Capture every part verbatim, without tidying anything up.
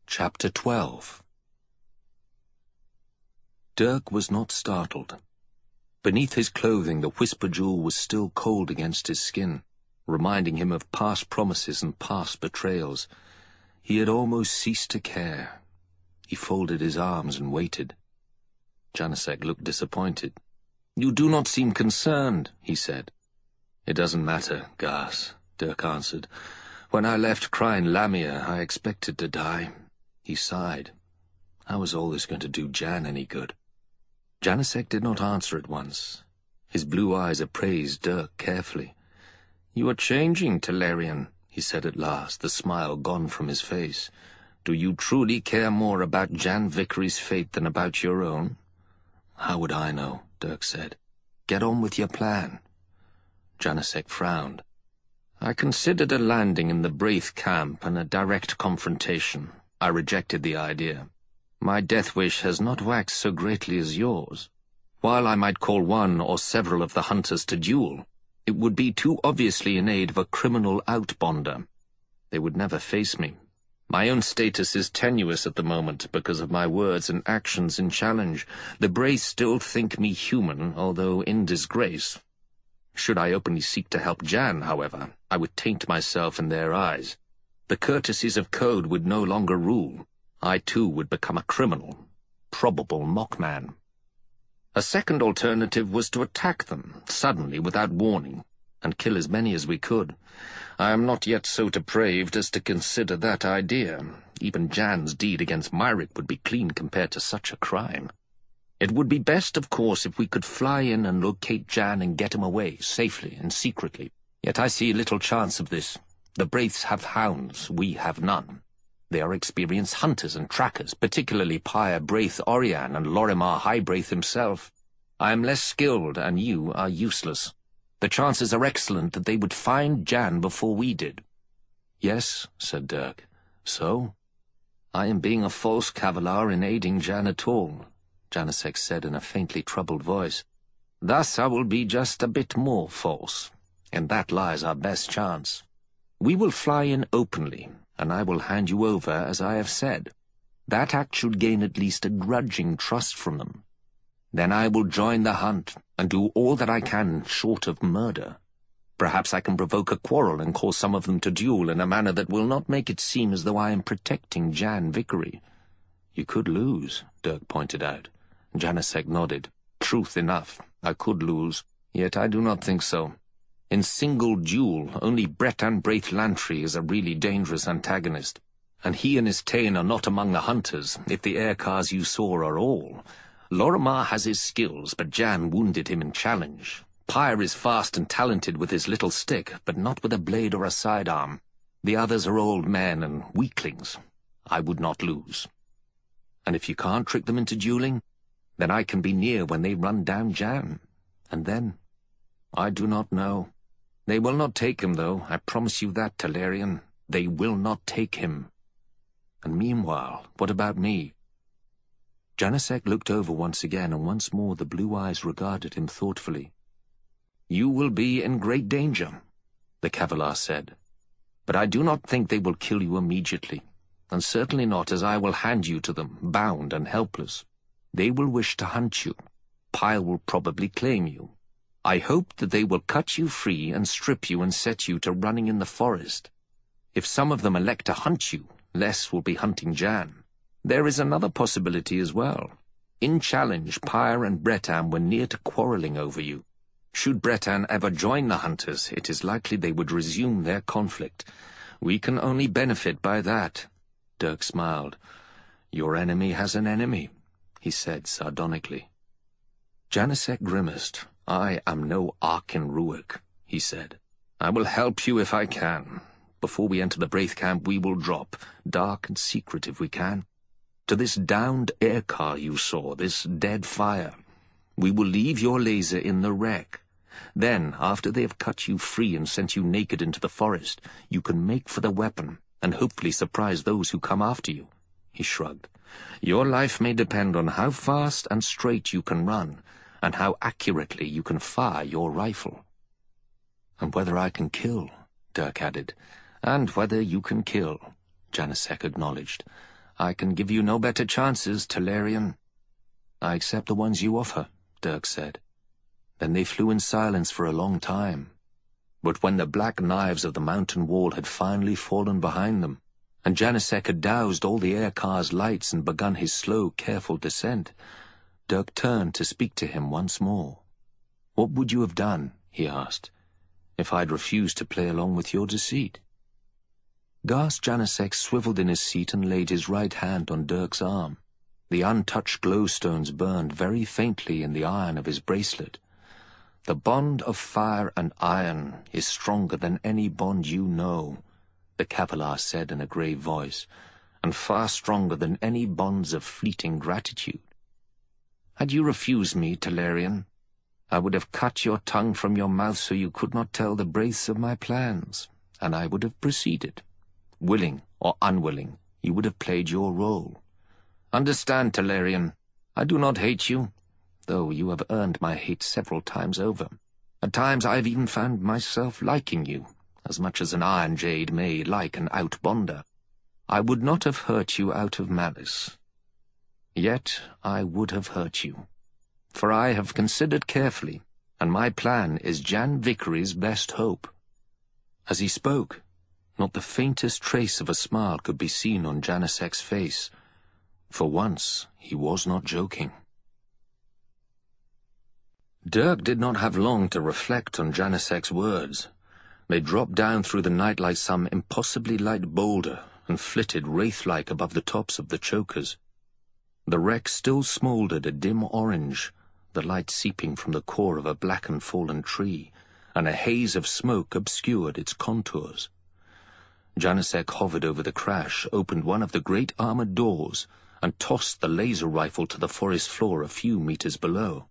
Chapter twelve. Dirk was not startled. Beneath his clothing, the Whisper Jewel was still cold against his skin, reminding him of past promises and past betrayals. He had almost ceased to care. He folded his arms and waited. Janacek looked disappointed. "You do not seem concerned," he said. "It doesn't matter, Gas," Dirk answered. "When I left Kryn Lamia, I expected to die." He sighed. How was all this going to do Jan any good? Janacek did not answer at once. His blue eyes appraised Dirk carefully. "You are changing, Talarian," he said at last, the smile gone from his face. "Do you truly care more about Jan Vickery's fate than about your own?" "How would I know?" Dirk said. "Get on with your plan." Janacek frowned. "I considered a landing in the Braith camp and a direct confrontation. I rejected the idea. My death wish has not waxed so greatly as yours. While I might call one or several of the hunters to duel, it would be too obviously in aid of a criminal outbonder. They would never face me. My own status is tenuous at the moment because of my words and actions in challenge. The Braith still think me human, although in disgrace. Should I openly seek to help Jan, however, I would taint myself in their eyes. The courtesies of code would no longer rule. I too would become a criminal, probable mockman. A second alternative was to attack them, suddenly, without warning, and kill as many as we could. I am not yet so depraved as to consider that idea. Even Jan's deed against Myrick would be clean compared to such a crime. It would be best, of course, if we could fly in and locate Jan and get him away, safely and secretly. Yet I see little chance of this. The Braiths have hounds, we have none. They are experienced hunters and trackers, particularly Pyre Braith Orian and Lorimar Highbraith himself. I am less skilled, and you are useless. The chances are excellent that they would find Jan before we did." "Yes," said Dirk. "So?" "I am being a false cavalier in aiding Jan at all," Janacek said in a faintly troubled voice. "Thus I will be just a bit more false, and that lies our best chance. We will fly in openly, and I will hand you over as I have said. That act should gain at least a grudging trust from them. Then I will join the hunt, and do all that I can short of murder. Perhaps I can provoke a quarrel and cause some of them to duel in a manner that will not make it seem as though I am protecting Jan Vickery." "You could lose," Dirk pointed out. Janacek nodded. "Truth enough, I could lose, yet I do not think so. In single duel, only Bretan Braith Lantry is a really dangerous antagonist, and he and his Tain are not among the hunters, if the aircars you saw are all. Lorimar has his skills, but Jan wounded him in challenge. Pyre is fast and talented with his little stick, but not with a blade or a sidearm. The others are old men and weaklings. I would not lose." "And if you can't trick them into dueling, then I can be near when they run down Jan. And then? I do not know. They will not take him, though. I promise you that, Talarian. They will not take him. And meanwhile, what about me?" Janacek looked over once again, and once more the blue eyes regarded him thoughtfully. "You will be in great danger," the Cavalier said. "But I do not think they will kill you immediately, and certainly not as I will hand you to them, bound and helpless. They will wish to hunt you. Pyre will probably claim you. I hope that they will cut you free and strip you and set you to running in the forest. If some of them elect to hunt you, less will be hunting Jan. There is another possibility as well. In challenge, Pyre and Bretan were near to quarrelling over you. Should Bretan ever join the hunters, it is likely they would resume their conflict. We can only benefit by that." Dirk smiled. "Your enemy has an enemy," he said sardonically. Janacek grimaced. "I am no Arkin Ruick," he said. "I will help you if I can. Before we enter the Braith camp, we will drop, dark and secret if we can, to this downed aircar you saw, this dead fire. We will leave your laser in the wreck. Then, after they have cut you free and sent you naked into the forest, you can make for the weapon and hopefully surprise those who come after you." He shrugged. "Your life may depend on how fast and straight you can run, and how accurately you can fire your rifle." "And whether I can kill," Dirk added. "And whether you can kill," Janacek acknowledged. I can give you no better chances, Talarian. I accept the ones you offer, Dirk said. Then they flew in silence for a long time. But when the black knives of the mountain wall had finally fallen behind them, and Janicek had doused all the air car's lights and begun his slow, careful descent, Dirk turned to speak to him once more. "What would you have done," he asked, "if I'd refused to play along with your deceit?" Gast Janicek swiveled in his seat and laid his right hand on Dirk's arm. The untouched glowstones burned very faintly in the iron of his bracelet. "The bond of fire and iron is stronger than any bond you know," the Capellar said in a grave voice, "and far stronger than any bonds of fleeting gratitude. Had you refused me, Talarian, I would have cut your tongue from your mouth so you could not tell the braiths of my plans, and I would have proceeded. Willing or unwilling, you would have played your role. Understand, Talarian, I do not hate you, though you have earned my hate several times over. At times I have even found myself liking you, as much as an Iron Jade may like an outbonder. I would not have hurt you out of malice. Yet I would have hurt you, for I have considered carefully, and my plan is Jan Vickery's best hope." As he spoke, not the faintest trace of a smile could be seen on Janicek's face. For once, he was not joking. Dirk did not have long to reflect on Janicek's words. They dropped down through the night like some impossibly light boulder and flitted wraith-like above the tops of the chokers. The wreck still smouldered a dim orange, the light seeping from the core of a blackened fallen tree, and a haze of smoke obscured its contours. Janicek hovered over the crash, opened one of the great armored doors, and tossed the laser rifle to the forest floor a few meters below.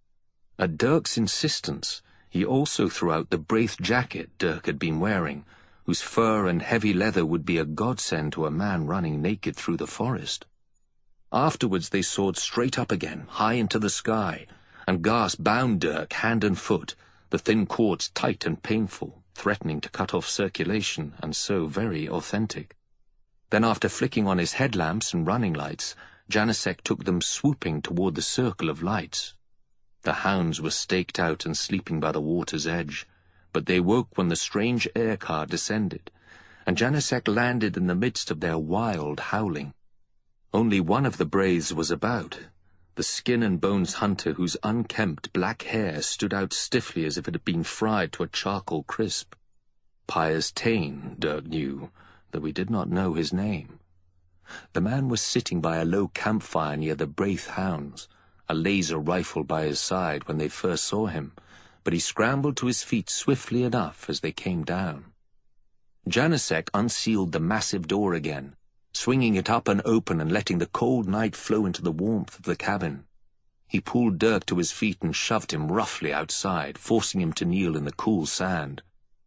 At Dirk's insistence, he also threw out the braith jacket Dirk had been wearing, whose fur and heavy leather would be a godsend to a man running naked through the forest. Afterwards they soared straight up again, high into the sky, and Gast bound Dirk hand and foot, the thin cords tight and painful, threatening to cut off circulation, and so very authentic. Then after flicking on his headlamps and running lights, Janicek took them swooping toward the circle of lights. The hounds were staked out and sleeping by the water's edge, but they woke when the strange air car descended, and Janicek landed in the midst of their wild howling. Only one of the braiths was about, the skin-and-bones hunter whose unkempt black hair stood out stiffly as if it had been fried to a charcoal crisp. Piers Taine, Dirk knew, though he did not know his name. The man was sitting by a low campfire near the braith hounds, a laser rifle by his side when they first saw him, but he scrambled to his feet swiftly enough as they came down. Janicek unsealed the massive door again, swinging it up and open and letting the cold night flow into the warmth of the cabin. He pulled Dirk to his feet and shoved him roughly outside, forcing him to kneel in the cool sand.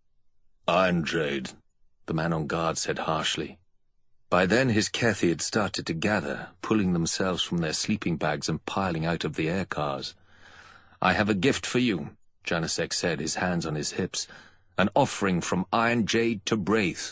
"Iron Jade," the man on guard said harshly. By then his Kethi had started to gather, pulling themselves from their sleeping bags and piling out of the air cars. "I have a gift for you," Janicek said, his hands on his hips. "An offering from Iron Jade to Braith."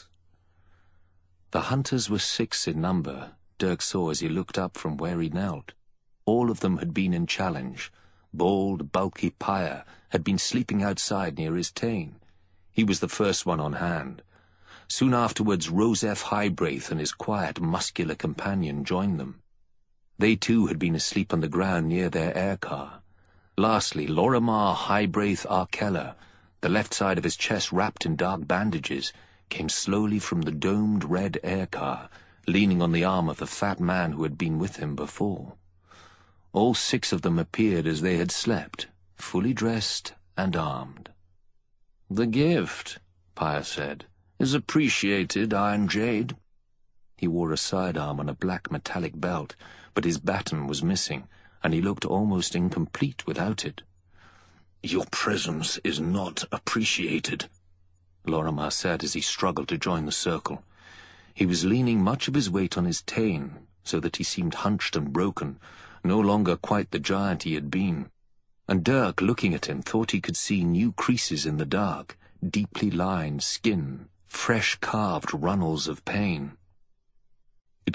The hunters were six in number, Dirk saw as he looked up from where he knelt. All of them had been in challenge. Bald, bulky Pyre had been sleeping outside near his Taine. He was the first one on hand. Soon afterwards, Rosef Highbraith and his quiet, muscular companion joined them. They too had been asleep on the ground near their air car. Lastly, Lorimar Highbraith Arkella, the left side of his chest wrapped in dark bandages, came slowly from the domed red air car, leaning on the arm of the fat man who had been with him before. All six of them appeared as they had slept, fully dressed and armed. "The gift," Pyre said, "is appreciated, Iron Jade." He wore a sidearm on a black metallic belt, but his baton was missing, and he looked almost incomplete without it. "Your presence is not appreciated," Lorimar said as he struggled to join the circle. He was leaning much of his weight on his Taine, so that he seemed hunched and broken, no longer quite the giant he had been. And Dirk, looking at him, thought he could see new creases in the dark, deeply lined skin, fresh carved runnels of pain. "It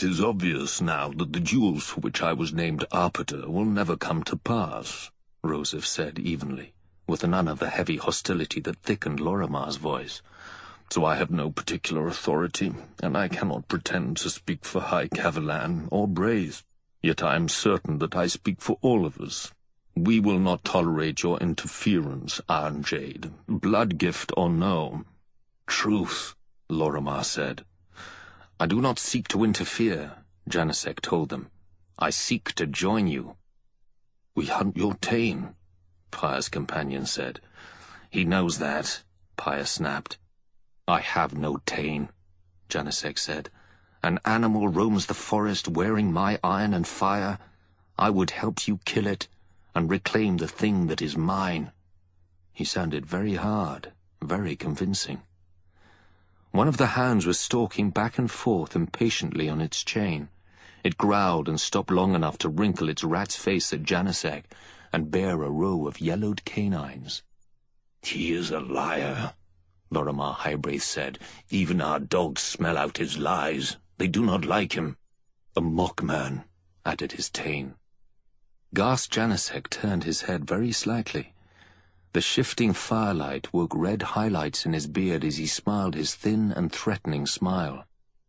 It is obvious now that the duels for which I was named arbiter will never come to pass, Rosef said evenly, with none of the heavy hostility that thickened Lorimar's voice. So I have no particular authority, and I cannot pretend to speak for High Cavalan or Braith. Yet I am certain that I speak for all of us. We will not tolerate your interference, Iron Jade, blood gift or no. Truth, Lorimar said. I do not seek to interfere, Janicek told them. I seek to join you. We hunt your Tane, Pyre's companion said. He knows that, Pyre snapped. I have no Tane, Janicek said. An animal roams the forest wearing my iron and fire. I would help you kill it and reclaim the thing that is mine. He sounded very hard, very convincing. One of the hounds was stalking back and forth impatiently on its chain. It growled and stopped long enough to wrinkle its rat's face at Janicek and bear a row of yellowed canines. He is a liar, Lorimar Highbraith said. Even our dogs smell out his lies. They do not like him. A mock man, added his Tane. Garth Janicek turned his head very slightly. The shifting firelight woke red highlights in his beard as he smiled his thin and threatening smile.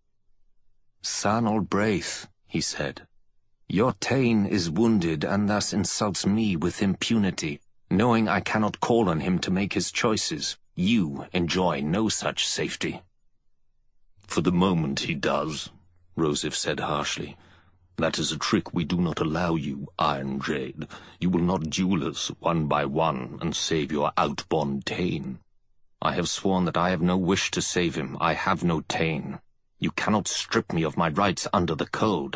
Sanol Braith, he said, your Tane is wounded and thus insults me with impunity, knowing I cannot call on him to make his choices. You enjoy no such safety. For the moment he does, Rosef said harshly. That is a trick we do not allow you, Iron Jade. You will not duel us one by one and save your outborn Tane. I have sworn that I have no wish to save him. I have no Tane. You cannot strip me of my rights under the code.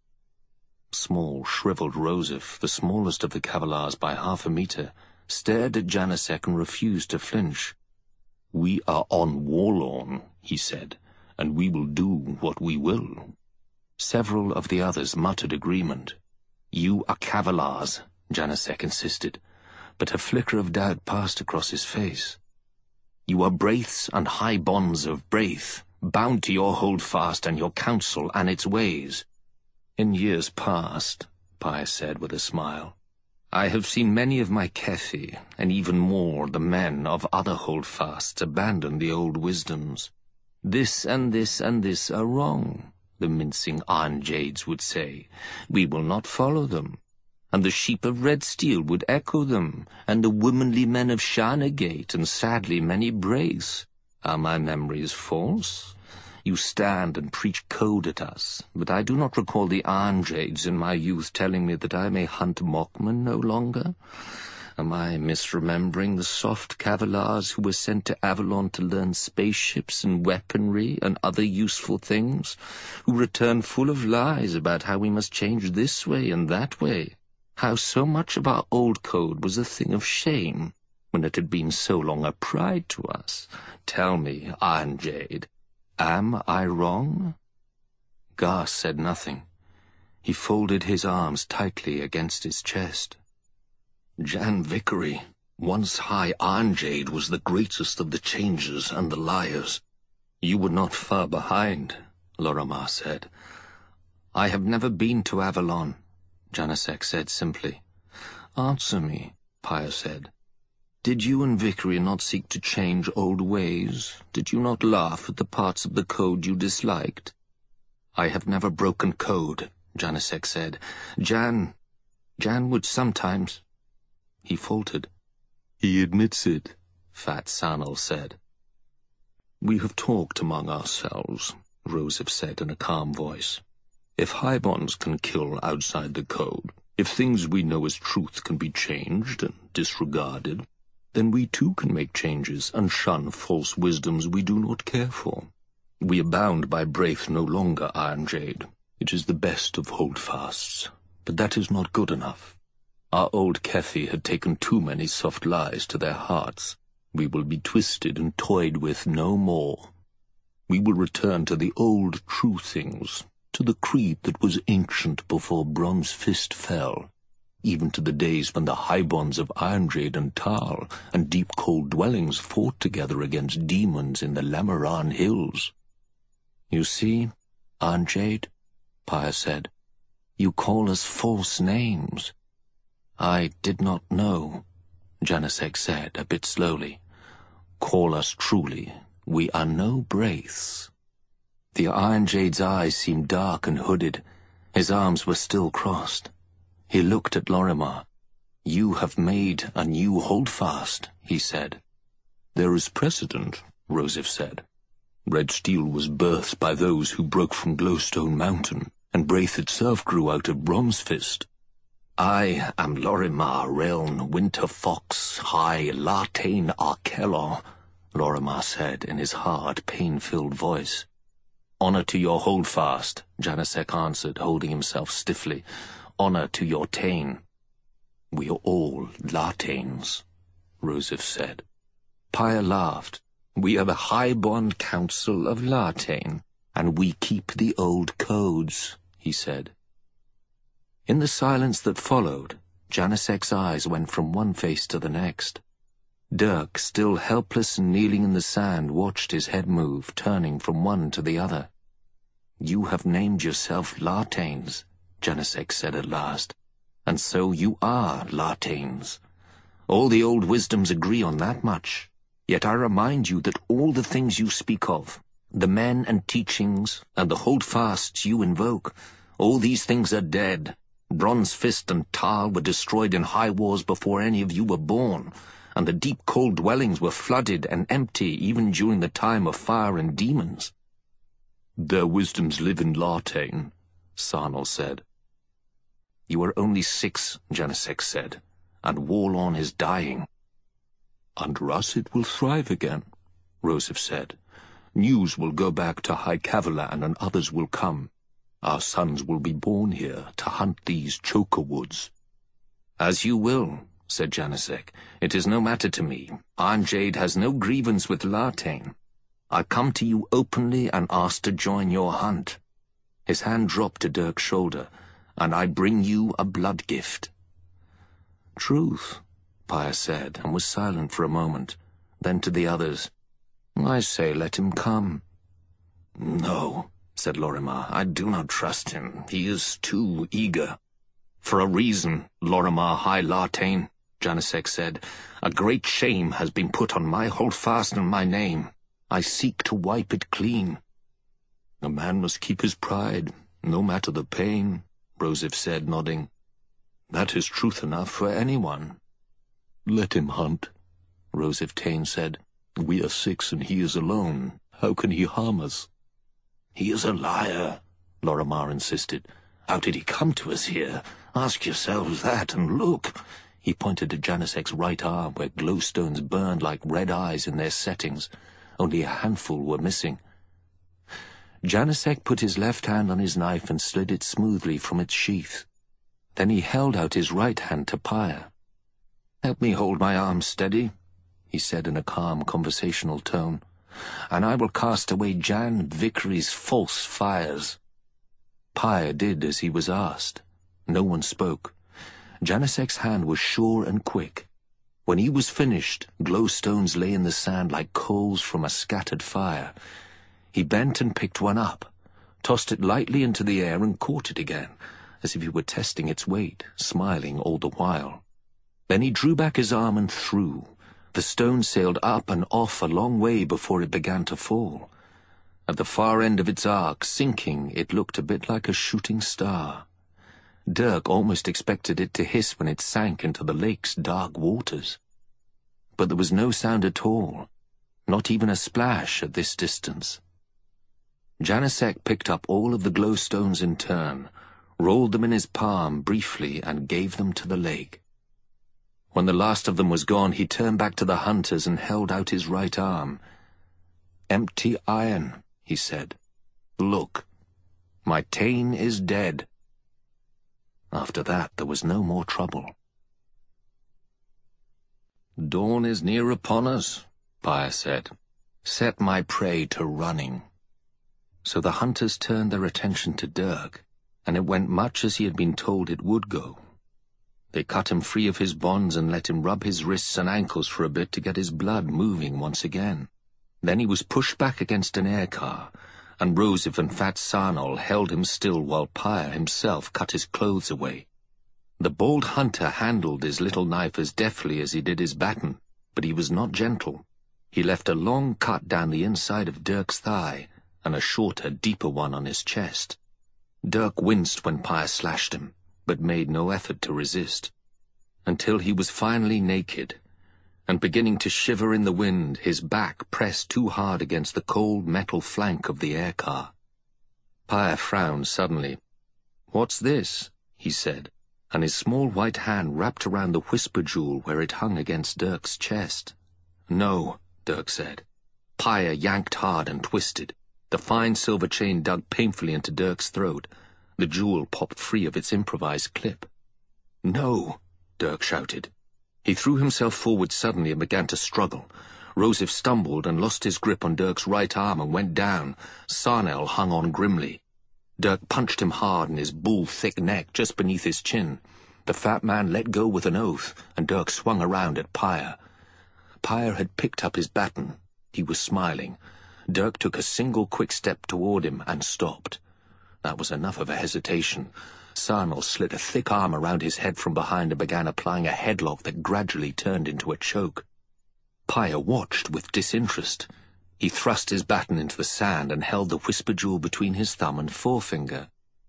Small, shriveled Rosef, the smallest of the Cavalars by half a meter, stared at Janicek and refused to flinch. We are on Warlawn, he said, and we will do what we will. Several of the others muttered agreement. You are Cavalars, Janicek insisted, but a flicker of doubt passed across his face. You are Braiths and High Bonds of Braith, bound to your holdfast and your council and its ways. In years past, Pyre said with a smile, I have seen many of my Kefi, and even more the men of other holdfasts abandon the old wisdoms. This and this and this are wrong, the mincing Iron Jades would say. We will not follow them. And the sheep of Red Steel would echo them, and the womanly men of Shanagate, and sadly many Braiths. Are my memories false? You stand and preach code at us, but I do not recall the Iron Jades in my youth telling me that I may hunt Mockman no longer. Am I misremembering the soft Cavalars who were sent to Avalon to learn spaceships and weaponry and other useful things, who return full of lies about how we must change this way and that way, how so much of our old code was a thing of shame when it had been so long a pride to us? Tell me, Iron Jade, am I wrong? Garth said nothing. He folded his arms tightly against his chest. Jan Vickery, once High Iron Jade, was the greatest of the changers and the liars. You were not far behind, Lorimar said. I have never been to Avalon, Janicek said simply. Answer me, Pyre said. Did you and Vickery not seek to change old ways? Did you not laugh at the parts of the code you disliked? I have never broken code, Janicek said. Jan, Jan would sometimes... He faltered. He admits it, Fat Sanol said. We have talked among ourselves, Rosef said in a calm voice. If High Bonds can kill outside the code, if things we know as truth can be changed and disregarded, then we too can make changes and shun false wisdoms we do not care for. We are bound by Braith no longer, Iron Jade. It is the best of holdfasts, but that is not good enough. Our old Kefi had taken too many soft lies to their hearts. We will be twisted and toyed with no more. We will return to the old true things, to the creed that was ancient before Bronze Fist fell, even to the days when the High Bonds of Iron Jade and Tal and Deep Cold Dwellings fought together against demons in the Lamaran Hills. You see, Iron Jade, Pyre said. "You call us false names." "I did not know," Janicek said, a bit slowly. "Call us truly. We are no Braiths." The Iron Jade's eyes seemed dark and hooded. His arms were still crossed. He looked at Lorimar. "You have made a new holdfast," he said. "There is precedent," Rosif said. "Red Steel was birthed by those who broke from Glowstone Mountain, and Braith itself grew out of Bronzefist." "I am Lorimar Reln Winterfox High Lartane Arkelon," Lorimar said in his hard, pain-filled voice. "Honor to your holdfast," Janicek answered, holding himself stiffly. "Honor to your Tane." "We are all Lartanes," Rosif said. Pyre laughed. "We are the Highborn Council of Lartane, and we keep the old codes," he said. In the silence that followed, Janicek's eyes went from one face to the next. Dirk, still helpless and kneeling in the sand, watched his head move, turning from one to the other. "You have named yourself Lartanes," Janicek said at last, "and so you are Lartanes. All the old wisdoms agree on that much. Yet I remind you that all the things you speak of, the men and teachings, and the holdfasts you invoke, all these things are dead. Bronzefist and Tal were destroyed in high wars before any of you were born, and the deep cold dwellings were flooded and empty even during the time of fire and demons." "Their wisdoms live in Lartane," Sarnal said. "You are only six," Janicek said, "and Warlorn is dying." "Under us it will thrive again," Rosif said. "News will go back to High Kavalan and others will come. Our sons will be born here to hunt these choker woods." "As you will," said Janicek. "It is no matter to me. Iron Jade has no grievance with Lartane. I come to you openly and ask to join your hunt." His hand dropped to Dirk's shoulder. "And I bring you a blood gift." "Truth," Pyre said, and was silent for a moment. Then to the others, "I say let him come." "No," said Lorimar. "I do not trust him. He is too eager." "For a reason, Lorimar High Lartane," Janicek said. "A great shame has been put on my holdfast and my name. I seek to wipe it clean." "A man must keep his pride, no matter the pain," Rosif said, nodding. "That is truth enough for anyone." "Let him hunt," Rosif Tane said. "We are six and he is alone. How can he harm us?" "He is a liar," Lorimar insisted. "How did he come to us here? Ask yourselves that and look." He pointed to Janicek's right arm, where glowstones burned like red eyes in their settings. Only a handful were missing. Janicek put his left hand on his knife and slid it smoothly from its sheath. Then he held out his right hand to Pyre. "Help me hold my arm steady," he said in a calm, conversational tone, "and I will cast away Jan Vickery's false fires." Pyre did as he was asked. No one spoke. Janicek's hand was sure and quick. When he was finished, glowstones lay in the sand like coals from a scattered fire. He bent and picked one up, tossed it lightly into the air and caught it again, as if he were testing its weight, smiling all the while. Then he drew back his arm and threw. The stone sailed up and off a long way before it began to fall. At the far end of its arc, sinking, it looked a bit like a shooting star. Dirk almost expected it to hiss when it sank into the lake's dark waters. But there was no sound at all, not even a splash at this distance. Janicek picked up all of the glowstones in turn, rolled them in his palm briefly, and gave them to the lake. When the last of them was gone, he turned back to the hunters and held out his right arm. "Empty iron," he said. "Look, my Tane is dead." After that, there was no more trouble. "Dawn is near upon us," Pyre said. "Set my prey to running." So the hunters turned their attention to Dirk, and it went much as he had been told it would go. They cut him free of his bonds and let him rub his wrists and ankles for a bit to get his blood moving once again. Then he was pushed back against an air car, and Rosif and Fat Sarnol held him still while Pyre himself cut his clothes away. The bald hunter handled his little knife as deftly as he did his baton, but he was not gentle. He left a long cut down the inside of Dirk's thigh, and a shorter, deeper one on his chest. Dirk winced when Pyre slashed him, but made no effort to resist, until he was finally naked, and beginning to shiver in the wind, his back pressed too hard against the cold metal flank of the air car. Pyre frowned suddenly. "What's this?" he said, and his small white hand wrapped around the whisper jewel where it hung against Dirk's chest. "No," Dirk said. Pyre yanked hard and twisted. The fine silver chain dug painfully into Dirk's throat. The jewel popped free of its improvised clip. "No!" Dirk shouted. He threw himself forward suddenly and began to struggle. Rosif stumbled and lost his grip on Dirk's right arm and went down. Sarnel hung on grimly. Dirk punched him hard in his bull-thick neck just beneath his chin. The fat man let go with an oath, and Dirk swung around at Pyre. Pyre had picked up his baton. He was smiling. Dirk took a single quick step toward him and stopped. That was enough of a hesitation. Sarnel slid a thick arm around his head from behind and began applying a headlock that gradually turned into a choke. Pyre watched with disinterest. He thrust his baton into the sand and held the whisper jewel between his thumb and forefinger.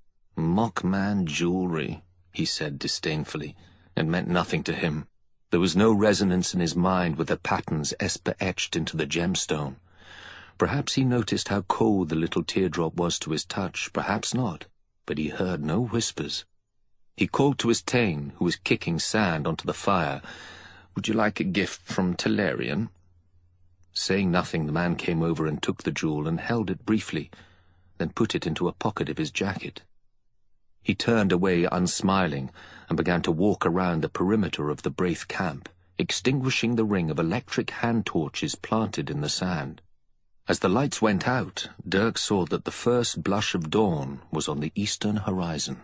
"Mockman jewelry," he said disdainfully. It meant nothing to him. There was no resonance in his mind with the patterns Esper etched into the gemstone. Perhaps he noticed how cold the little teardrop was to his touch, perhaps not, but he heard no whispers. He called to his Tain, who was kicking sand onto the fire. "Would you like a gift from Talarian?" Saying nothing, the man came over and took the jewel and held it briefly, then put it into a pocket of his jacket. He turned away unsmiling and began to walk around the perimeter of the Braith camp, extinguishing the ring of electric hand torches planted in the sand. As the lights went out, Dirk saw that the first blush of dawn was on the eastern horizon.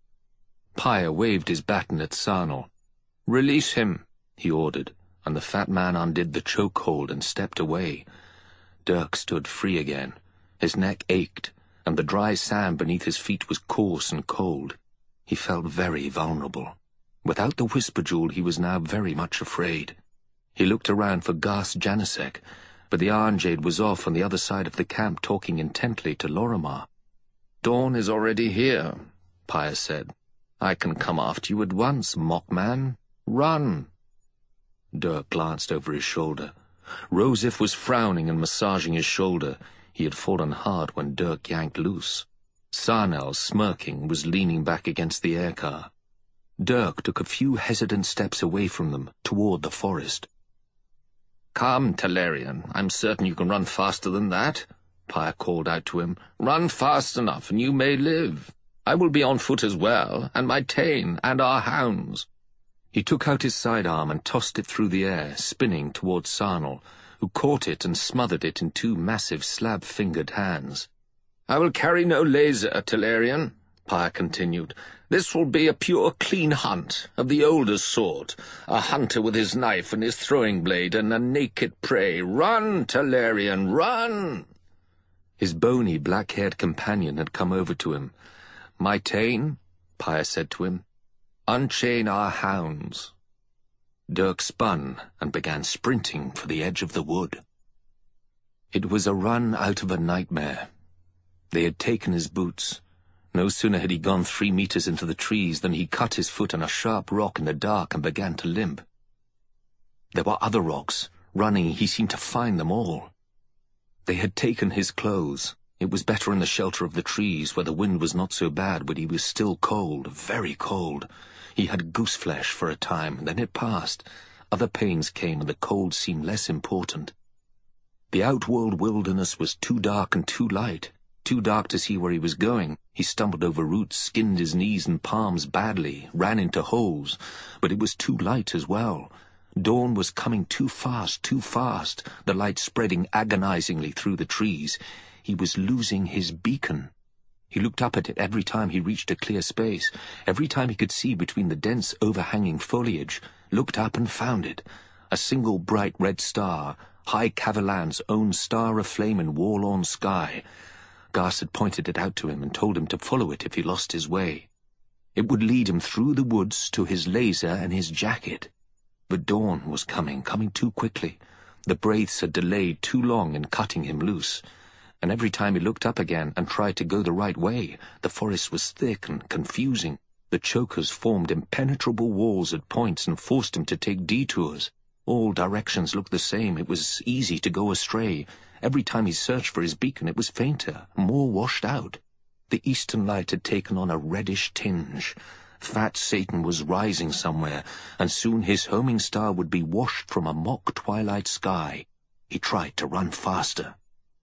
Pyre waved his baton at Sarnel. "Release him," he ordered, and the fat man undid the chokehold and stepped away. Dirk stood free again. His neck ached, and the dry sand beneath his feet was coarse and cold. He felt very vulnerable. Without the whisper jewel, he was now very much afraid. He looked around for Gas Janasek, but the Ironjade was off on the other side of the camp talking intently to Lorimar. "Dawn is already here," Pyre said. "I can come after you at once, Mockman. Run!" Dirk glanced over his shoulder. Rosif was frowning and massaging his shoulder. He had fallen hard when Dirk yanked loose. Sarnel, smirking, was leaning back against the aircar. Dirk took a few hesitant steps away from them, toward the forest. "Come, Talarian, I'm certain you can run faster than that," Pyre called out to him. "Run fast enough, and you may live. I will be on foot as well, and my Tain, and our hounds." He took out his sidearm and tossed it through the air, spinning towards Sarnel, who caught it and smothered it in two massive slab-fingered hands. "I will carry no laser, Talarian," Pyre continued. "This will be a pure, clean hunt, of the older sort, a hunter with his knife and his throwing blade and a naked prey. Run, Talarian, run!" His bony, black-haired companion had come over to him. "My Tain," Pyre said to him, "unchain our hounds." Dirk spun and began sprinting for the edge of the wood. It was a run out of a nightmare. They had taken his boots. No sooner had he gone three meters into the trees than he cut his foot on a sharp rock in the dark and began to limp. There were other rocks. Running, he seemed to find them all. They had taken his clothes. It was better in the shelter of the trees, where the wind was not so bad, but he was still cold, very cold. He had goose flesh for a time, then it passed. Other pains came, and the cold seemed less important. The outworld wilderness was too dark and too light. Too dark to see where he was going. He stumbled over roots, skinned his knees and palms badly, ran into holes, but it was too light as well. Dawn was coming too fast, too fast, the light spreading agonizingly through the trees. He was losing his beacon. He looked up at it every time he reached a clear space, every time he could see between the dense overhanging foliage, looked up and found it. A single bright red star, High Cavalan's own star of flame in warlorn sky. Gas had pointed it out to him and told him to follow it if he lost his way. It would lead him through the woods to his laser and his jacket. But dawn was coming, coming too quickly. The Braiths had delayed too long in cutting him loose, and every time he looked up again and tried to go the right way, the forest was thick and confusing. The chokers formed impenetrable walls at points and forced him to take detours. All directions looked the same. It was easy to go astray. Every time he searched for his beacon, it was fainter, more washed out. The eastern light had taken on a reddish tinge. Fat Satan was rising somewhere, and soon his homing star would be washed from a mock twilight sky. He tried to run faster.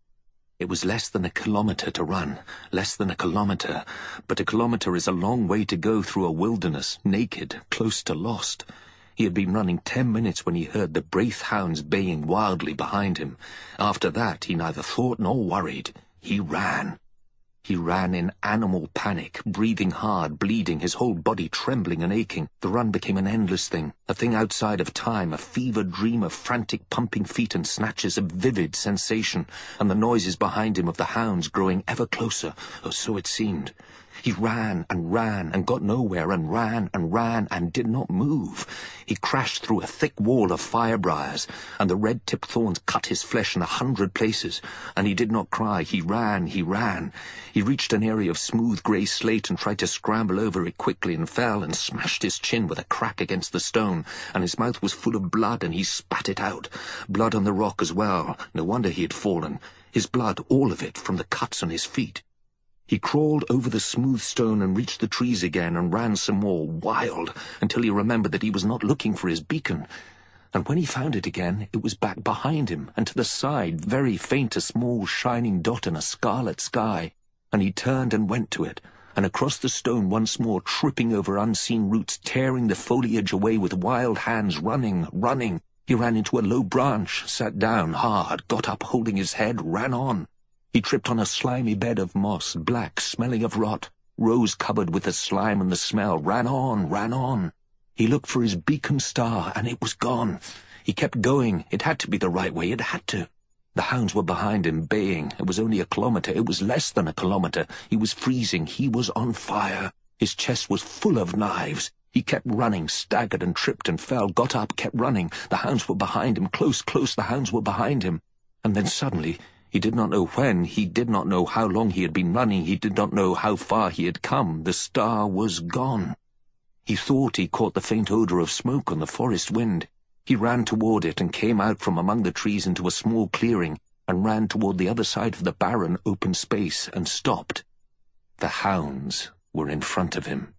It was less than a kilometre to run, less than a kilometre, but a kilometre is a long way to go through a wilderness, naked, close to lost. He had been running ten minutes when he heard the Braith hounds baying wildly behind him. After that, he neither thought nor worried. He ran. He ran in animal panic, breathing hard, bleeding, his whole body trembling and aching. The run became an endless thing, a thing outside of time, a fevered dream of frantic pumping feet and snatches of vivid sensation, and the noises behind him of the hounds growing ever closer, or so it seemed. He ran and ran and got nowhere and ran and ran and did not move. He crashed through a thick wall of firebriars, and the red-tipped thorns cut his flesh in a hundred places, and he did not cry. He ran, he ran. He reached an area of smooth grey slate and tried to scramble over it quickly and fell and smashed his chin with a crack against the stone, and his mouth was full of blood and he spat it out. Blood on the rock as well. No wonder he had fallen. His blood, all of it, from the cuts on his feet. He crawled over the smooth stone and reached the trees again and ran some more, wild, until he remembered that he was not looking for his beacon. And when he found it again, it was back behind him, and to the side, very faint, a small shining dot in a scarlet sky. And he turned and went to it, and across the stone once more, tripping over unseen roots, tearing the foliage away with wild hands, running, running. He ran into a low branch, sat down hard, got up holding his head, ran on. He tripped on a slimy bed of moss, black, smelling of rot, rose-covered with the slime and the smell, ran on, ran on. He looked for his beacon star, and it was gone. He kept going. It had to be the right way. It had to. The hounds were behind him, baying. It was only a kilometre. It was less than a kilometre. He was freezing. He was on fire. His chest was full of knives. He kept running, staggered and tripped and fell, got up, kept running. The hounds were behind him. Close, close, the hounds were behind him. And then suddenly, he did not know when, he did not know how long he had been running, he did not know how far he had come. The star was gone. He thought he caught the faint odour of smoke on the forest wind. He ran toward it and came out from among the trees into a small clearing and ran toward the other side of the barren open space and stopped. The hounds were in front of him.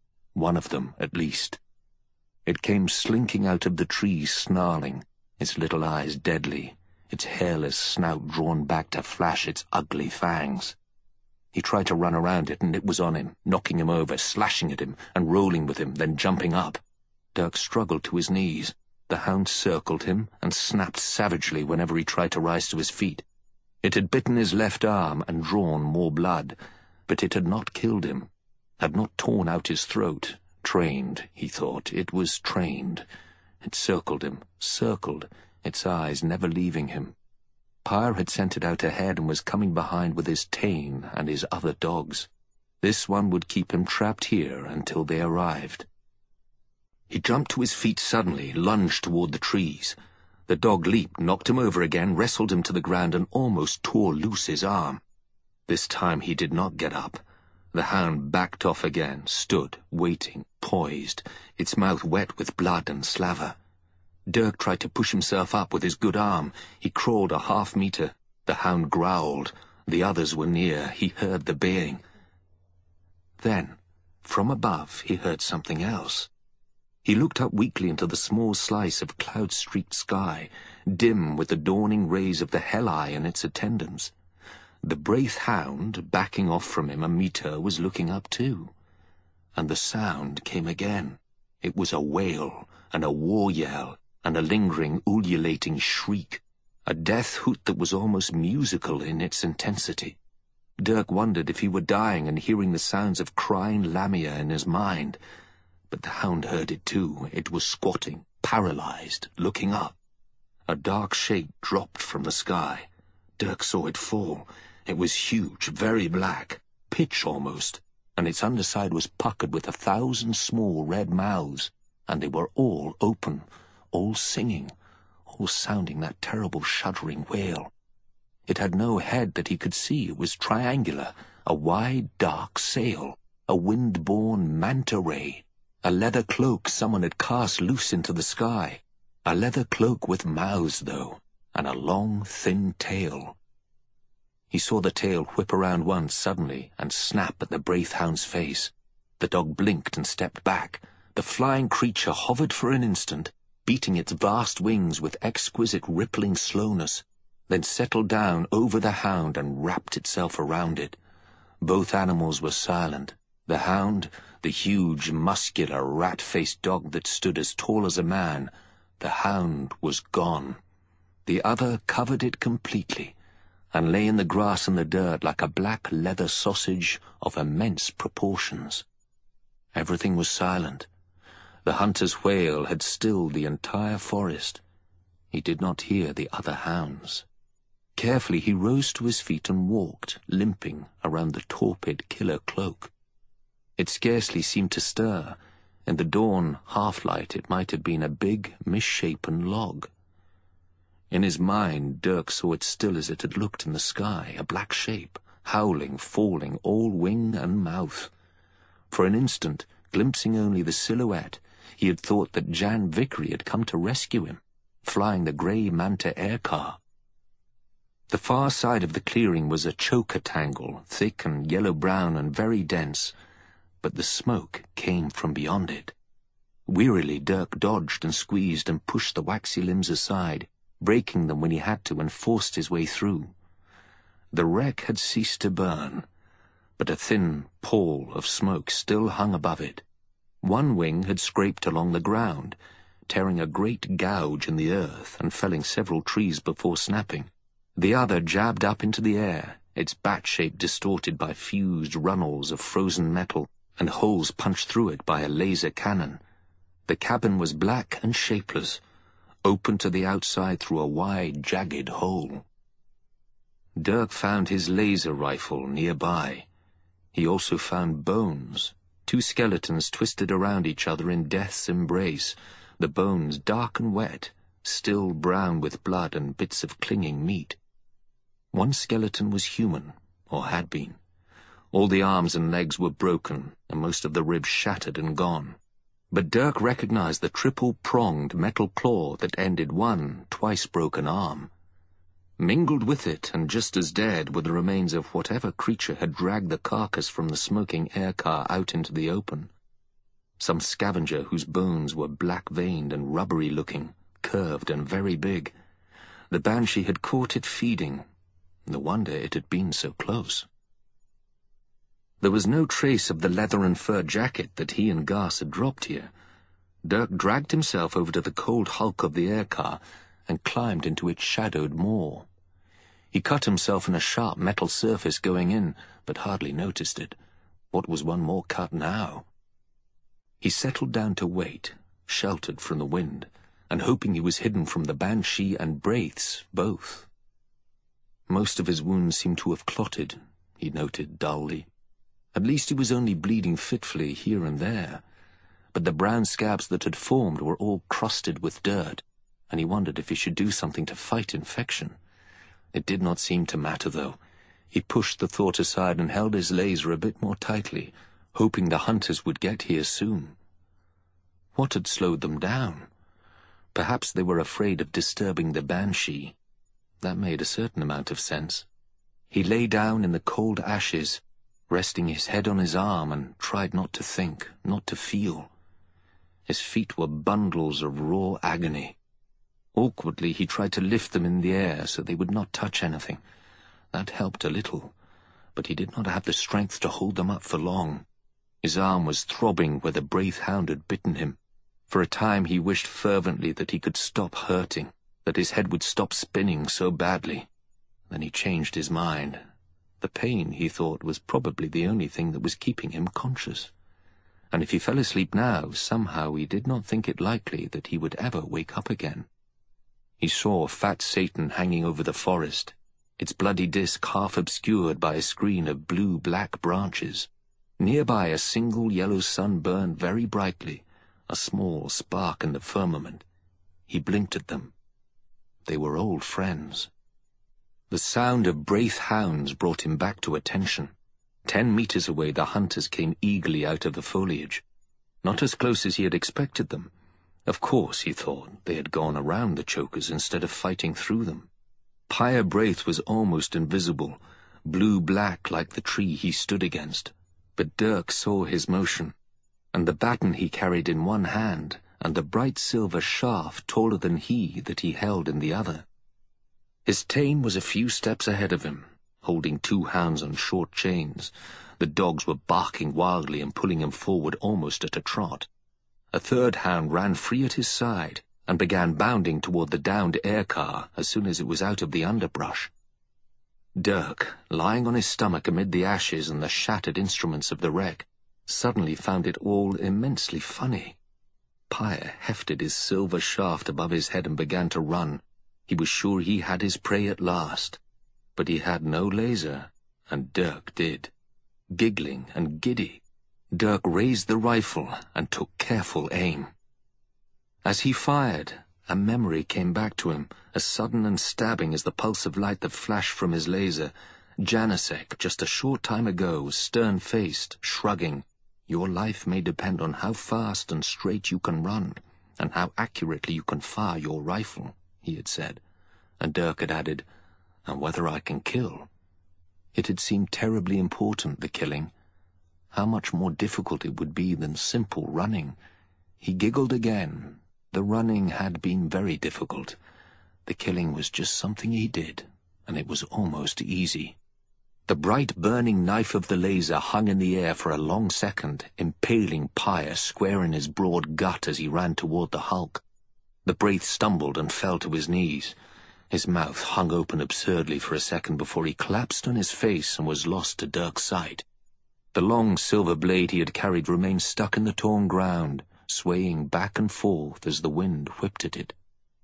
One of them, at least. It came slinking out of the trees, snarling, its little eyes deadly, its hairless snout drawn back to flash its ugly fangs. He tried to run around it, and it was on him, knocking him over, slashing at him, and rolling with him, then jumping up. Dirk struggled to his knees. The hound circled him and snapped savagely whenever he tried to rise to his feet. It had bitten his left arm and drawn more blood, but it had not killed him, had not torn out his throat. Trained, he thought. It was trained. It circled him, circled, its eyes never leaving him. Pyre had sent it out ahead and was coming behind with his Tane and his other dogs. This one would keep him trapped here until they arrived. He jumped to his feet suddenly, lunged toward the trees. The dog leaped, knocked him over again, wrestled him to the ground, and almost tore loose his arm. This time he did not get up. The hound backed off again, stood, waiting, poised, its mouth wet with blood and slaver. Dirk tried to push himself up with his good arm. He crawled a half metre. The hound growled. The others were near. He heard the baying. Then, from above, he heard something else. He looked up weakly into the small slice of cloud-streaked sky, dim with the dawning rays of the Hell-Eye and its attendants. The Braith hound, backing off from him a metre, was looking up too. And the sound came again. It was a wail and a war-yell, and a lingering, ululating shriek, a death hoot that was almost musical in its intensity. Dirk wondered if he were dying and hearing the sounds of crying Lamia in his mind. But the hound heard it too. It was squatting, paralyzed, looking up. A dark shape dropped from the sky. Dirk saw it fall. It was huge, very black, pitch almost, and its underside was puckered with a thousand small red mouths, and they were all open, all singing, all sounding that terrible shuddering wail. It had no head that he could see. It was triangular, a wide, dark sail, a wind-borne manta ray, a leather cloak someone had cast loose into the sky, a leather cloak with mouths, though, and a long, thin tail. He saw the tail whip around once suddenly and snap at the Braithhound's face. The dog blinked and stepped back. The flying creature hovered for an instant, beating its vast wings with exquisite rippling slowness, then settled down over the hound and wrapped itself around it. Both animals were silent. The hound, the huge, muscular, rat-faced dog that stood as tall as a man, the hound was gone. The other covered it completely, and lay in the grass and the dirt like a black leather sausage of immense proportions. Everything was silent. The hunter's wail had stilled the entire forest. He did not hear the other hounds. Carefully he rose to his feet and walked, limping, around the torpid killer cloak. It scarcely seemed to stir. In the dawn half-light it might have been a big, misshapen log. In his mind, Dirk saw it still as it had looked in the sky, a black shape, howling, falling, all wing and mouth. For an instant, glimpsing only the silhouette, he had thought that Jan Vickery had come to rescue him, flying the grey Manta air car. The far side of the clearing was a choker tangle, thick and yellow-brown and very dense, but the smoke came from beyond it. Wearily, Dirk dodged and squeezed and pushed the waxy limbs aside, breaking them when he had to, and forced his way through. The wreck had ceased to burn, but a thin pall of smoke still hung above it. One wing had scraped along the ground, tearing a great gouge in the earth and felling several trees before snapping. The other jabbed up into the air, its bat shape distorted by fused runnels of frozen metal and holes punched through it by a laser cannon. The cabin was black and shapeless, open to the outside through a wide, jagged hole. Dirk found his laser rifle nearby. He also found bones, two skeletons twisted around each other in death's embrace, the bones dark and wet, still brown with blood and bits of clinging meat. One skeleton was human, or had been. All the arms and legs were broken, and most of the ribs shattered and gone. But Dirk recognized the triple-pronged metal claw that ended one twice-broken arm. Mingled with it, and just as dead, were the remains of whatever creature had dragged the carcass from the smoking air car out into the open. Some scavenger whose bones were black-veined and rubbery-looking, curved and very big. The banshee had caught it feeding. No wonder it had been so close. There was no trace of the leather and fur jacket that he and Gas had dropped here. Dirk dragged himself over to the cold hulk of the air car and climbed into its shadowed maw. He cut himself in a sharp metal surface going in, but hardly noticed it. What was one more cut now? He settled down to wait, sheltered from the wind, and hoping he was hidden from the banshee and Braiths, both. Most of his wounds seemed to have clotted, he noted dully. At least he was only bleeding fitfully here and there, but the brown scabs that had formed were all crusted with dirt, and he wondered if he should do something to fight infection. It did not seem to matter, though. He pushed the thought aside and held his laser a bit more tightly, hoping the hunters would get here soon. What had slowed them down? Perhaps they were afraid of disturbing the banshee. That made a certain amount of sense. He lay down in the cold ashes, resting his head on his arm, and tried not to think, not to feel. His feet were bundles of raw agony. Awkwardly he tried to lift them in the air so they would not touch anything. That helped a little, but he did not have the strength to hold them up for long. His arm was throbbing where the Braithhound had bitten him. For a time he wished fervently that he could stop hurting, that his head would stop spinning so badly. Then he changed his mind. The pain, he thought, was probably the only thing that was keeping him conscious. And if he fell asleep now, somehow he did not think it likely that he would ever wake up again. He saw Fat Satan hanging over the forest, its bloody disk half obscured by a screen of blue-black branches. Nearby a single yellow sun burned very brightly, a small spark in the firmament. He blinked at them. They were old friends. The sound of Braith hounds brought him back to attention. Ten meters away the hunters came eagerly out of the foliage. Not as close as he had expected them. Of course, he thought, they had gone around the chokers instead of fighting through them. Pyre Braith was almost invisible, blue-black like the tree he stood against. But Dirk saw his motion, and the baton he carried in one hand, and the bright silver shaft taller than he that he held in the other. His tame was a few steps ahead of him, holding two hounds on short chains. The dogs were barking wildly and pulling him forward almost at a trot. A third hound ran free at his side and began bounding toward the downed air car as soon as it was out of the underbrush. Dirk, lying on his stomach amid the ashes and the shattered instruments of the wreck, suddenly found it all immensely funny. Pyre hefted his silver shaft above his head and began to run. He was sure he had his prey at last. But he had no laser, and Dirk did. Giggling and giddy, Dirk raised the rifle and took careful aim. As he fired, a memory came back to him, as sudden and stabbing as the pulse of light that flashed from his laser. Janacek, just a short time ago, was stern-faced, shrugging. "Your life may depend on how fast and straight you can run, and how accurately you can fire your rifle," he had said. And Dirk had added, "and whether I can kill." It had seemed terribly important, the killing. How much more difficult it would be than simple running. He giggled again. The running had been very difficult. The killing was just something he did, and it was almost easy. The bright burning knife of the laser hung in the air for a long second, impaling Pyre square in his broad gut as he ran toward the hulk. The Braith stumbled and fell to his knees. His mouth hung open absurdly for a second before he collapsed on his face and was lost to Dirk's sight. The long silver blade he had carried remained stuck in the torn ground, swaying back and forth as the wind whipped at it.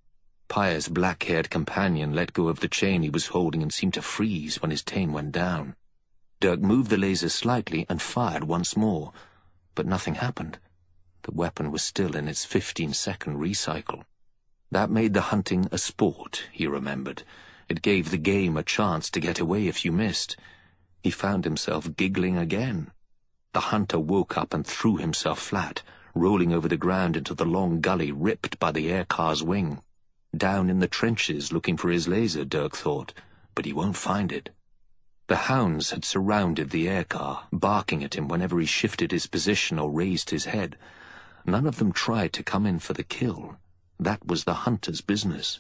Pyre's black-haired companion let go of the chain he was holding and seemed to freeze when his tame went down. Dirk moved the laser slightly and fired once more, but nothing happened. The weapon was still in its fifteen-second recycle. That made the hunting a sport, he remembered. It gave the game a chance to get away if you missed. He found himself giggling again. The hunter woke up and threw himself flat, rolling over the ground into the long gully ripped by the air car's wing. Down in the trenches looking for his laser, Dirk thought, but he won't find it. The hounds had surrounded the air car, barking at him whenever he shifted his position or raised his head. None of them tried to come in for the kill. That was the hunter's business.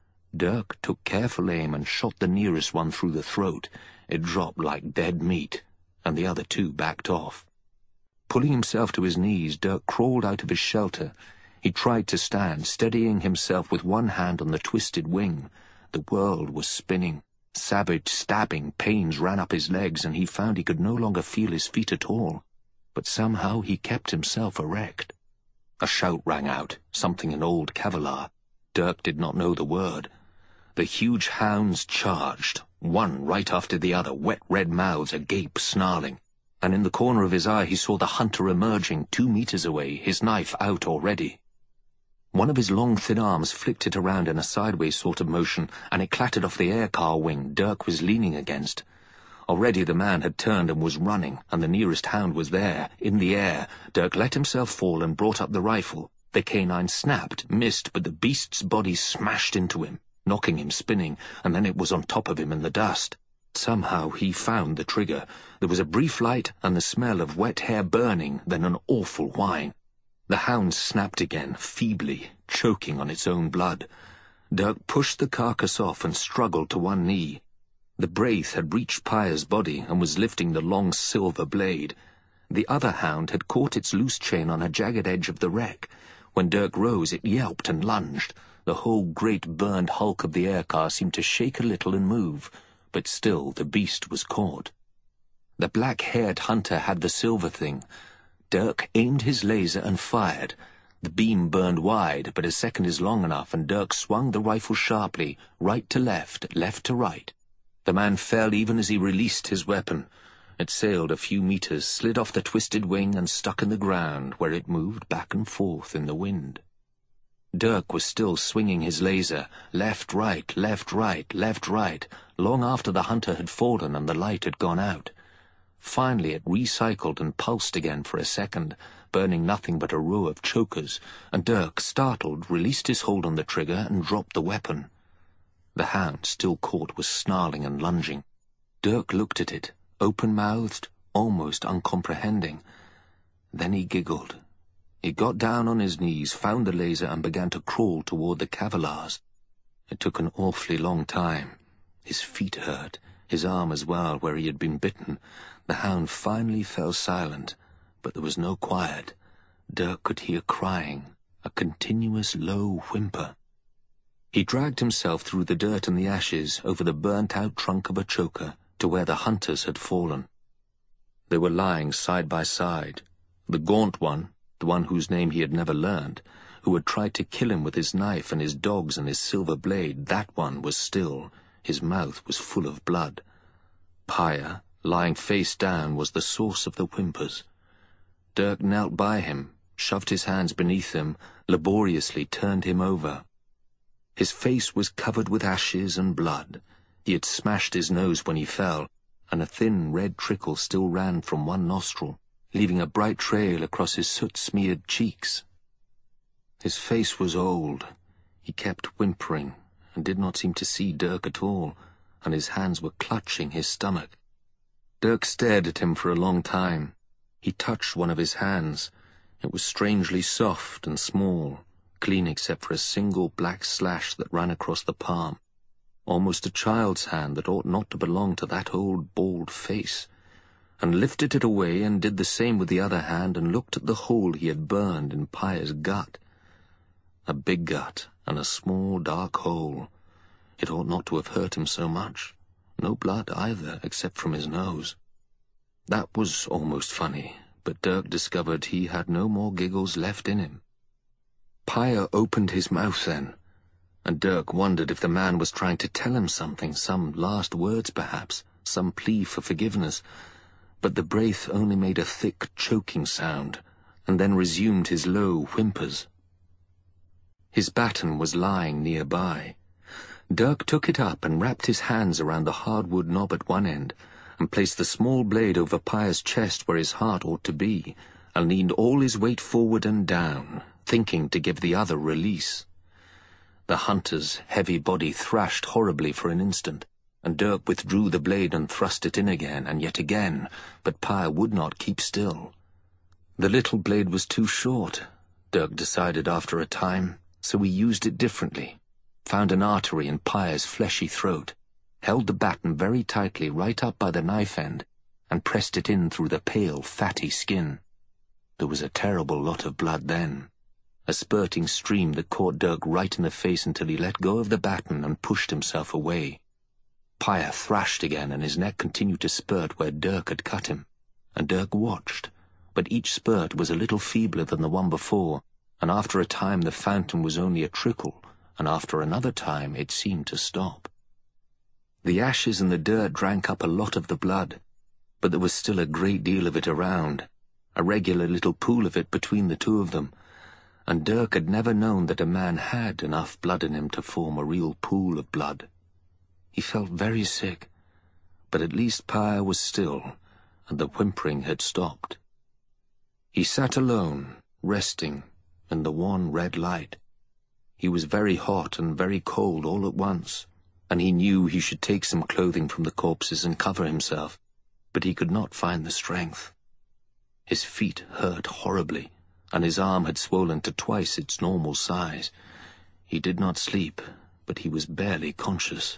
Dirk took careful aim and shot the nearest one through the throat. It dropped like dead meat, and the other two backed off. Pulling himself to his knees, Dirk crawled out of his shelter. He tried to stand, steadying himself with one hand on the twisted wing. The world was spinning. Savage, stabbing pains ran up his legs, and he found he could no longer feel his feet at all. But somehow he kept himself erect. A shout rang out, something in old Kevlar. Dirk did not know the word. The huge hounds charged, one right after the other, wet red mouths agape, snarling. And in the corner of his eye he saw the hunter emerging two meters away, his knife out already. One of his long thin arms flicked it around in a sideways sort of motion, and it clattered off the air car wing Dirk was leaning against. Already the man had turned and was running, and the nearest hound was there, in the air. Dirk let himself fall and brought up the rifle. The canine snapped, missed, but the beast's body smashed into him, knocking him spinning, and then it was on top of him in the dust. Somehow he found the trigger. There was a brief light and the smell of wet hair burning, then an awful whine. The hound snapped again, feebly, choking on its own blood. Dirk pushed the carcass off and struggled to one knee. The Braith had reached Pyre's body and was lifting the long silver blade. The other hound had caught its loose chain on a jagged edge of the wreck. When Dirk rose, it yelped and lunged. The whole great burned hulk of the air car seemed to shake a little and move, but still the beast was caught. The black-haired hunter had the silver thing. Dirk aimed his laser and fired. The beam burned wide, but a second is long enough, and Dirk swung the rifle sharply, right to left, left to right. The man fell even as he released his weapon. It sailed a few meters, slid off the twisted wing, and stuck in the ground, where it moved back and forth in the wind. Dirk was still swinging his laser, left, right, left, right, left, right, long after the hunter had fallen and the light had gone out. Finally it recycled and pulsed again for a second, burning nothing but a row of chokers, and Dirk, startled, released his hold on the trigger and dropped the weapon. The hound, still caught, was snarling and lunging. Dirk looked at it, open-mouthed, almost uncomprehending. Then he giggled. He got down on his knees, found the laser, and began to crawl toward the Cavaliers. It took an awfully long time. His feet hurt, his arm as well, where he had been bitten. The hound finally fell silent, but there was no quiet. Dirk could hear crying, a continuous low whimper. He dragged himself through the dirt and the ashes, over the burnt-out trunk of a choker, to where the hunters had fallen. They were lying side by side. The gaunt one, the one whose name he had never learned, who had tried to kill him with his knife and his dogs and his silver blade, that one was still. His mouth was full of blood. Pyre, lying face down, was the source of the whimpers. Dirk knelt by him, shoved his hands beneath him, laboriously turned him over. His face was covered with ashes and blood. He had smashed his nose when he fell, and a thin red trickle still ran from one nostril, leaving a bright trail across his soot-smeared cheeks. His face was old. He kept whimpering, and did not seem to see Dirk at all, and his hands were clutching his stomach. Dirk stared at him for a long time. He touched one of his hands. It was strangely soft and small, clean except for a single black slash that ran across the palm. Almost a child's hand that ought not to belong to that old bald face, and lifted it away and did the same with the other hand and looked at the hole he had burned in Pyre's gut. A big gut and a small dark hole. It ought not to have hurt him so much. No blood either, except from his nose. That was almost funny, but Dirk discovered he had no more giggles left in him. Pyre opened his mouth then, and Dirk wondered if the man was trying to tell him something, some last words perhaps, some plea for forgiveness, but the Braith only made a thick, choking sound, and then resumed his low whimpers. His baton was lying nearby. Dirk took it up and wrapped his hands around the hardwood knob at one end, and placed the small blade over Pyre's chest where his heart ought to be, and leaned all his weight forward and down, thinking to give the other release. The hunter's heavy body thrashed horribly for an instant, and Dirk withdrew the blade and thrust it in again, and yet again, but Pyre would not keep still. The little blade was too short, Dirk decided after a time, so he used it differently, found an artery in Pyre's fleshy throat, held the baton very tightly right up by the knife end, and pressed it in through the pale, fatty skin. There was a terrible lot of blood then, a spurting stream that caught Dirk right in the face until he let go of the baton and pushed himself away. Pyre thrashed again, and his neck continued to spurt where Dirk had cut him, and Dirk watched, but each spurt was a little feebler than the one before, and after a time the fountain was only a trickle, and after another time it seemed to stop. The ashes and the dirt drank up a lot of the blood, but there was still a great deal of it around, a regular little pool of it between the two of them, and Dirk had never known that a man had enough blood in him to form a real pool of blood. He felt very sick, but at least Pyre was still, and the whimpering had stopped. He sat alone, resting, in the wan red light. He was very hot and very cold all at once, and he knew he should take some clothing from the corpses and cover himself, but he could not find the strength. His feet hurt horribly, and his arm had swollen to twice its normal size. He did not sleep, but he was barely conscious.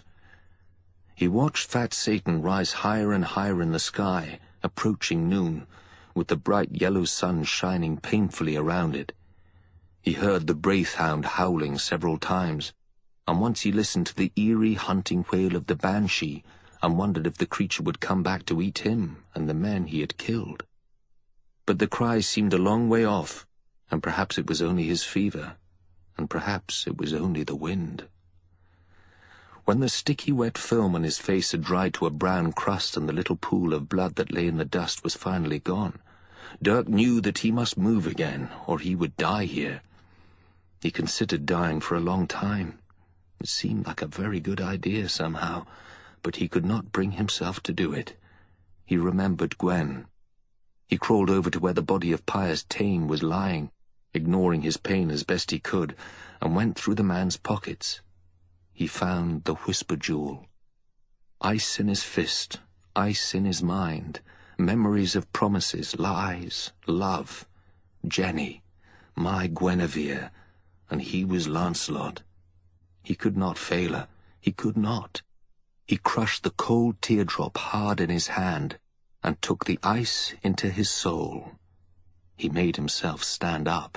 He watched Fat Satan rise higher and higher in the sky, approaching noon, with the bright yellow sun shining painfully around it. He heard the Braith hound howling several times, and once he listened to the eerie hunting wail of the banshee, and wondered if the creature would come back to eat him and the men he had killed. But the cry seemed a long way off, and perhaps it was only his fever, and perhaps it was only the wind. When the sticky wet film on his face had dried to a brown crust and the little pool of blood that lay in the dust was finally gone, Dirk knew that he must move again, or he would die here. He considered dying for a long time. It seemed like a very good idea somehow, but he could not bring himself to do it. He remembered Gwen. He crawled over to where the body of Pius Tane was lying, ignoring his pain as best he could, and went through the man's pockets. He found the Whisper Jewel. Ice in his fist, ice in his mind, memories of promises, lies, love. Jenny, my Guinevere, and he was Lancelot. He could not fail her. He could not. He crushed the cold teardrop hard in his hand and took the ice into his soul. He made himself stand up.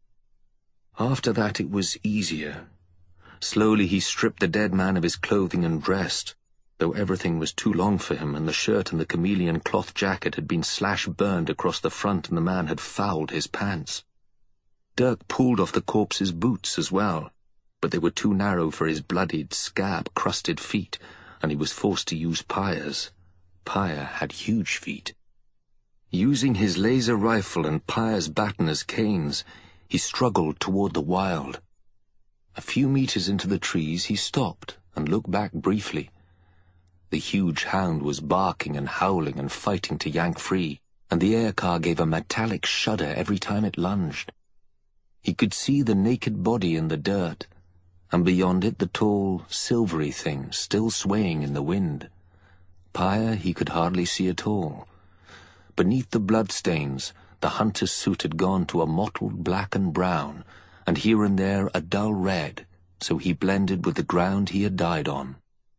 After that it was easier. Slowly he stripped the dead man of his clothing and dressed, though everything was too long for him, and the shirt and the chameleon cloth jacket had been slash-burned across the front, and the man had fouled his pants. Dirk pulled off the corpse's boots as well, but they were too narrow for his bloodied, scab-crusted feet, and he was forced to use Pyre's. Pyre had huge feet. Using his laser rifle and Pyre's baton as canes, he struggled toward the wild. A few meters into the trees he stopped and looked back briefly. The huge hound was barking and howling and fighting to yank free, and the air car gave a metallic shudder every time it lunged. He could see the naked body in the dirt, and beyond it the tall, silvery thing still swaying in the wind. Pyre he could hardly see at all. Beneath the bloodstains, the hunter's suit had gone to a mottled black and brown, and here and there a dull red, so he blended with the ground he had died on.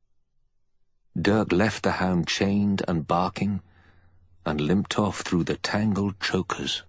Dirk left the hound chained and barking, and limped off through the tangled chokers.